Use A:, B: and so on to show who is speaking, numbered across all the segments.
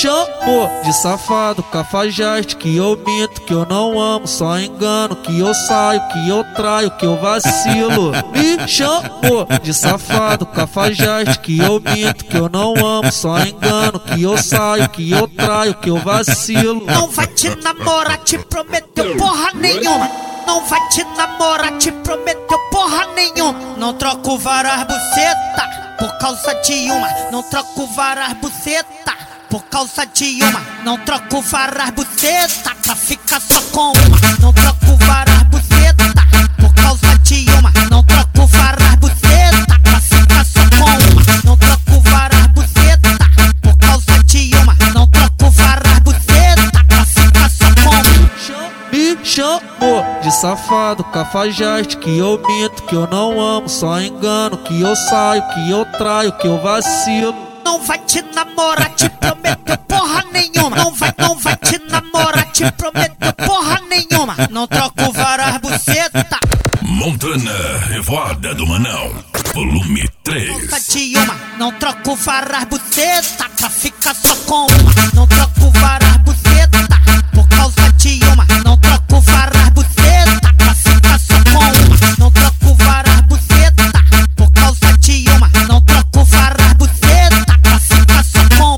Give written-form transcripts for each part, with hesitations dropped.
A: chamou de safado, cafajeste, que eu minto, que eu não amo, só engano, que eu saio, que eu traio, que eu vacilo. Me chamou de safado, cafajeste, que eu minto, que eu não amo, só engano, que eu saio, que eu traio, que eu vacilo.
B: Não vai te namorar, te prometeu porra nenhuma. Não vai te namorar, te prometeu porra nenhuma. Não troco várias buceta por causa de uma. Não troco várias buceta por causa de uma. Não troco várias buceta pra ficar só com uma. Não troco várias buceta por causa de uma. Não troco várias buceta pra ficar só com uma. Não troco várias buceta por causa de uma. Não troco várias buceta pra ficar só com uma.
A: Me chamou de safado, cafajeste, que eu minto, que eu não amo, só engano, que eu saio, que eu traio, que eu vacilo.
B: Não vai te namorar, te prometeu porra nenhuma. Não vai te namorar, te prometeu porra nenhuma. Não troco várias buceta.
C: Montana Revoada do Manão, volume 3.
B: Não troco várias buceta pra ficar só com uma. Não troco várias buceta por causa de uma. Não troco várias buceta pra ficar só com uma. Não troco várias buceta por causa de uma. Não troco várias buceta pra ficar só com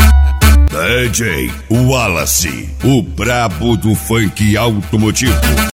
C: uma. DJ Wallace, o brabo do funk automotivo.